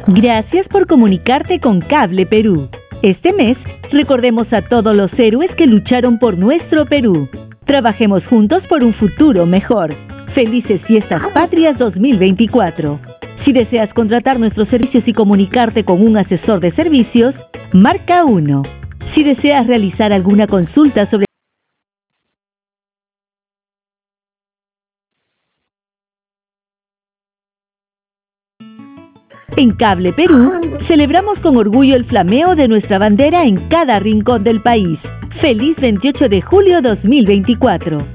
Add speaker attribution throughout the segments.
Speaker 1: Gracias por comunicarte con Cable Perú. Este mes, recordemos a todos los héroes que lucharon por nuestro Perú. Trabajemos juntos por un futuro mejor. Felices Fiestas Patrias 2024. Si deseas contratar nuestros servicios y comunicarte con un asesor de servicios, marca 1. Si deseas realizar alguna consulta sobre En Cable Perú, celebramos con orgullo el flameo de nuestra bandera en cada rincón del país. ¡Feliz 28 de julio 2024!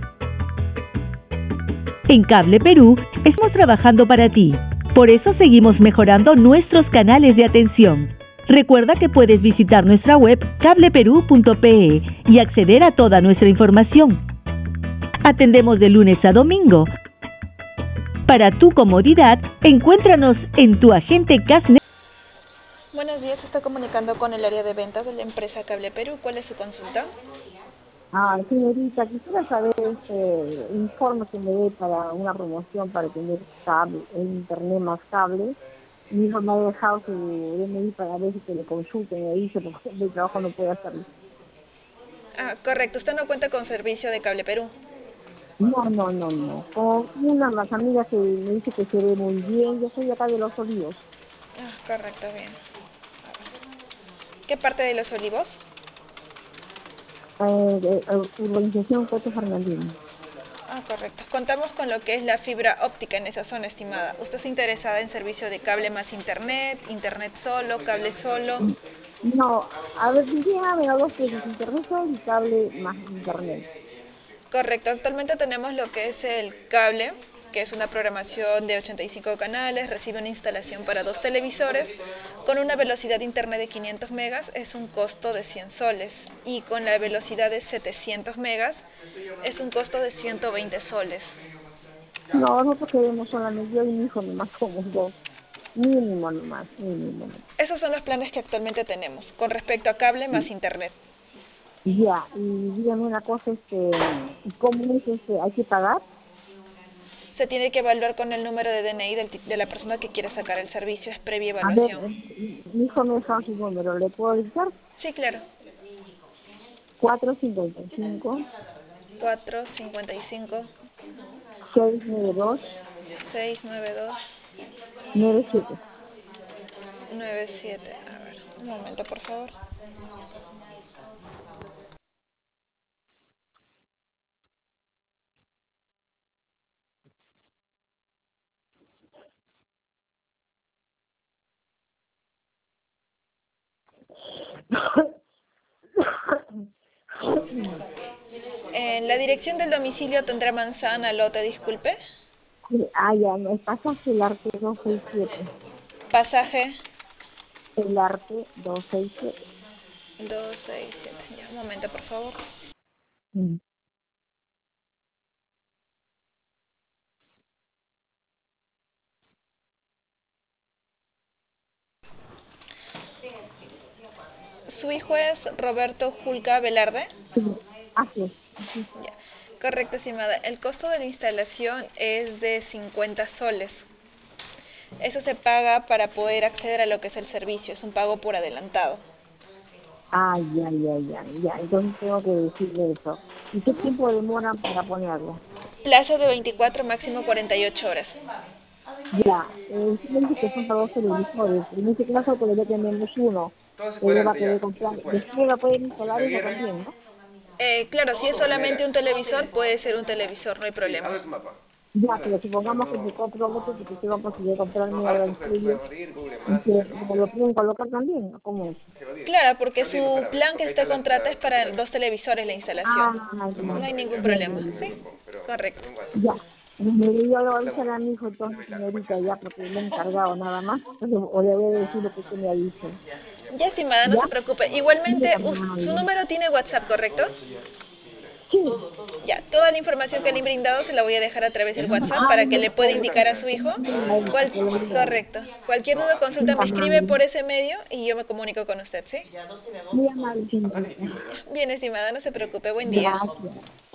Speaker 1: En Cable Perú, estamos trabajando para ti. Por eso seguimos mejorando nuestros canales de atención. Recuerda que puedes visitar nuestra web cableperú.pe y acceder a toda nuestra información. Atendemos de lunes a domingo. Para tu comodidad, encuéntranos en tu agente CASNET.
Speaker 2: Buenos días, se está comunicando con el área de ventas de la empresa Cable Perú. ¿Cuál es su consulta?
Speaker 3: Señorita, quisiera saber informe que me dé para una promoción para tener cable, internet más cable. Mi hijo me ha dejado su DNI para ver si que le consulten, me dice, porque el trabajo no puede hacerlo.
Speaker 2: Ah, correcto. Usted no cuenta con servicio de Cable Perú.
Speaker 3: No. Con una de las amigas que me dice que se ve muy bien, yo soy acá de Los Olivos.
Speaker 2: Ah, correcto, bien. ¿Qué parte de Los Olivos?
Speaker 3: Urbanización Coto Fernandino.
Speaker 2: Ah, correcto. Contamos con lo que es la fibra óptica en esa zona, estimada. ¿Usted está interesada en servicio de cable más internet, internet solo, cable solo?
Speaker 3: No, a ver, dígame a dos cosas, internet solo y cable más internet.
Speaker 2: Correcto. Actualmente tenemos lo que es el cable, que es una programación de 85 canales, recibe una instalación para 2 televisores, con una velocidad de internet de 500 megas es un costo de 100 soles y con la velocidad de 700 megas es un costo de 120 soles.
Speaker 3: No, nosotros queremos solamente, yo y mi hijo nomás somos dos. Mínimo nomás, mínimo.
Speaker 2: Esos son los planes que actualmente tenemos, con respecto a cable más internet.
Speaker 3: Ya, y dígame una cosa, ¿cómo es hay que pagar?
Speaker 2: Se tiene que evaluar con el número de DNI de la persona que quiere sacar el servicio, es previa
Speaker 3: A ver,
Speaker 2: evaluación.
Speaker 3: mi hijo me dejó su número, ¿le puedo dictar?
Speaker 2: Sí, claro.
Speaker 3: 455
Speaker 2: 455
Speaker 3: 692
Speaker 2: 692
Speaker 3: 97.
Speaker 2: 97. A ver, un momento, por favor. En la dirección del domicilio tendrá manzana, lote, disculpe.
Speaker 3: Ya, no, el pasaje el arte 267.
Speaker 2: Pasaje
Speaker 3: El arte 267.
Speaker 2: 267. Ya, un momento, por favor.
Speaker 3: Mm.
Speaker 2: Su hijo es Roberto Julca Velarde.
Speaker 3: Sí, así es.
Speaker 2: Ya. Correcto, estimada. El costo de la instalación es de 50 soles. Eso se paga para poder acceder a lo que es el servicio. Es un pago por adelantado.
Speaker 3: Ya. Entonces tengo que decirle eso. ¿Y qué tiempo demoran para ponerlo?
Speaker 2: Plazo de 24, máximo 48 horas.
Speaker 3: Ya, sí me dice que son para dos televisores. En este caso todavía tenemos uno. Ella va a querer comprar. Después va a poder instalar eso también, ¿no?
Speaker 2: Claro, si es solamente un televisor, puede ser un televisor, no hay problema.
Speaker 3: Ya, pero supongamos que me compro otro porque se va a posibilidad comprarme ahora el suyo y que me lo pueden colocar también, ¿no? ¿Cómo es?
Speaker 2: Claro, porque su plan que usted contrata es para 2 televisores la instalación. No hay ningún problema, ¿sí? Correcto.
Speaker 3: Ya. Yo le voy a avisar a mi hijo entonces, señorita, ya, porque le he encargado nada más. Entonces, o le voy a decir lo que usted me ha dicho.
Speaker 2: Ya, estimada, no
Speaker 3: ¿Ya?
Speaker 2: se preocupe.
Speaker 3: Muy
Speaker 2: Igualmente, su
Speaker 3: amable.
Speaker 2: número tiene WhatsApp, ¿correcto?
Speaker 3: Sí.
Speaker 2: Ya, toda la información que le he brindado se la voy a dejar a través del WhatsApp para que le pueda indicar a su hijo. Correcto. Cualquier duda o consulta me escribe por ese medio y yo me comunico con usted, ¿sí?
Speaker 3: Muy amable, señorita.
Speaker 2: Bien, estimada, no se preocupe. Buen día.
Speaker 3: Gracias.